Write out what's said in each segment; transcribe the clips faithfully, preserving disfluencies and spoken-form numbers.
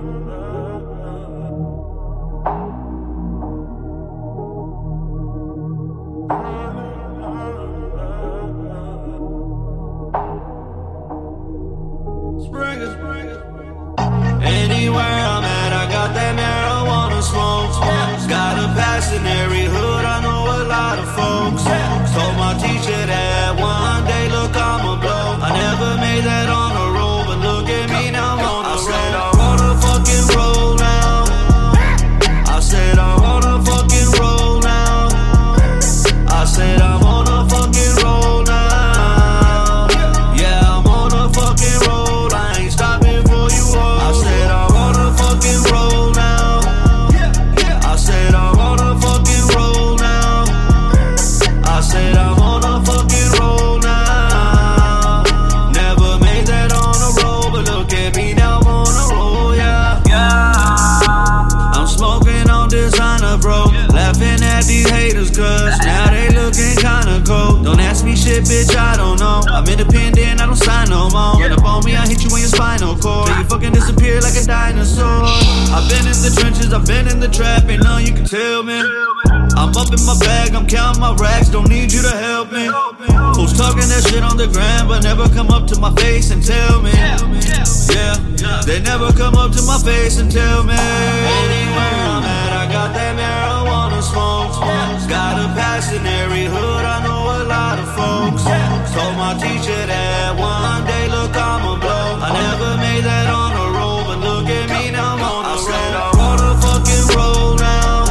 Anywhere I'm at, I got that marijuana smoke. Got a pass in every hood, I know a lot of folks. Told my teacher that one day, look, I'ma blow. I never made that on the road, but look at me now, I'm on the road. I said I wanna fucking roll now. I said I wanna fucking roll now. I said I'm on a fucking roll now. Yeah, I'm on a fucking roll, I ain't stopping for you all. I said I wanna fucking roll now. I said I wanna fucking roll now. I said I'm on a fucking roll now. Never made that on the road, but look at me now, I'm on a roll, yeah. Yeah, I'm smoking on designer, bro. Laughing at these haters, cause now they looking kinda cold. Don't ask me shit, bitch, I don't know. I'm independent, I don't sign no more. Run up on me, I hit you in your spinal cord. Till you fucking disappear like a dinosaur. I've been in the trenches, I've been in the trap, ain't nothing you can tell me. I'm up in my bag, I'm counting my racks, don't need you to help me. Who's talking that shit on the gram, but never come up to my face and tell me. Yeah, they never come up to my face and tell me. Anywhere I'm at, I got that marijuana smoke. Got a pass in every hood, I know a lot of folks. Told my teacher that one day, look, I'ma blow. I never made that on the road, but look at me now, I'm on the road. I said I wanna fucking roll now.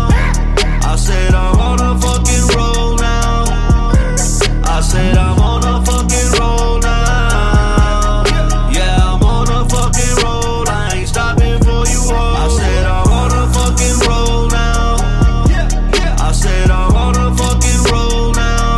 I said I wanna fucking roll now. I said I'm on a fucking roll now. Yeah, I'm on a fucking roll, I ain't stopping for you all. I said I wanna fucking roll now. I said I wanna fucking roll now.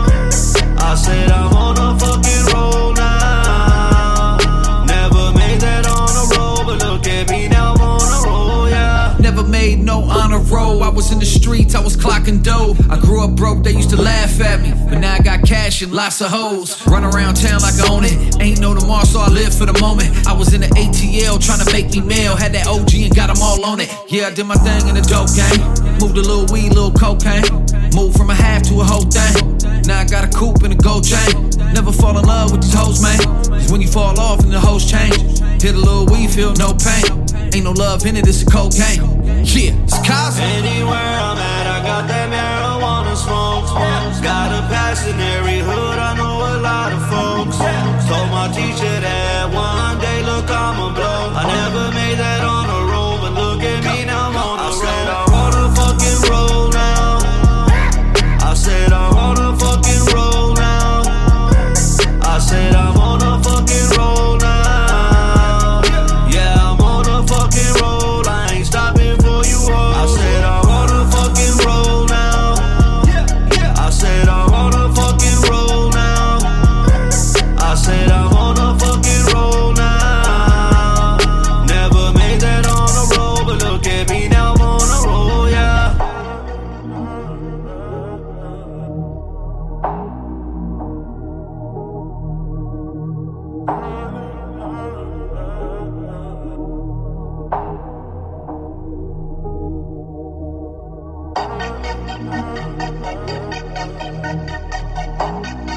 I said I'm on a fucking roll now. Never made that on the road, but look at me now, I'm on a roll, yeah. Never made no honor roll. I was in the streets, I was clocking dough. I grew up broke, they used to laugh at me, but now I got cash and lots of hoes. Run around town like I own it. Ain't no tomorrow, so I live for the moment. I was in the A T L trying to make me mail. Had that O G and got them all on it. Yeah, I did my thing in the dope game. Moved a little weed, little cocaine. Moved from a half to a whole thing. Now I got a coupe and a gold chain. Never fall in love with these hoes, man. Cause when you fall off and the hoes change, hit a little weed, feel no pain. Ain't no love in it, it's a cocaine. Yeah, it's Cosmo. Anywhere I'm at, I got that marijuana smoke. Got a pass in every hood, I know a lot of folks. Told my teacher that one day, look, I'ma blow. I never made that on the road, but look at me now, I'm on the road. I said I wanna fucking roll now. I said I wanna fucking roll now. I said I'm on a fucking roll now. Yeah, I'm on a fucking roll, I ain't stopping for you all. I said I wanna fucking roll now. I said I wanna fucking roll now. I said I'm on a fucking roll now. Never made that on the road, but look at me now, I'm on a roll, yeah. Thank you.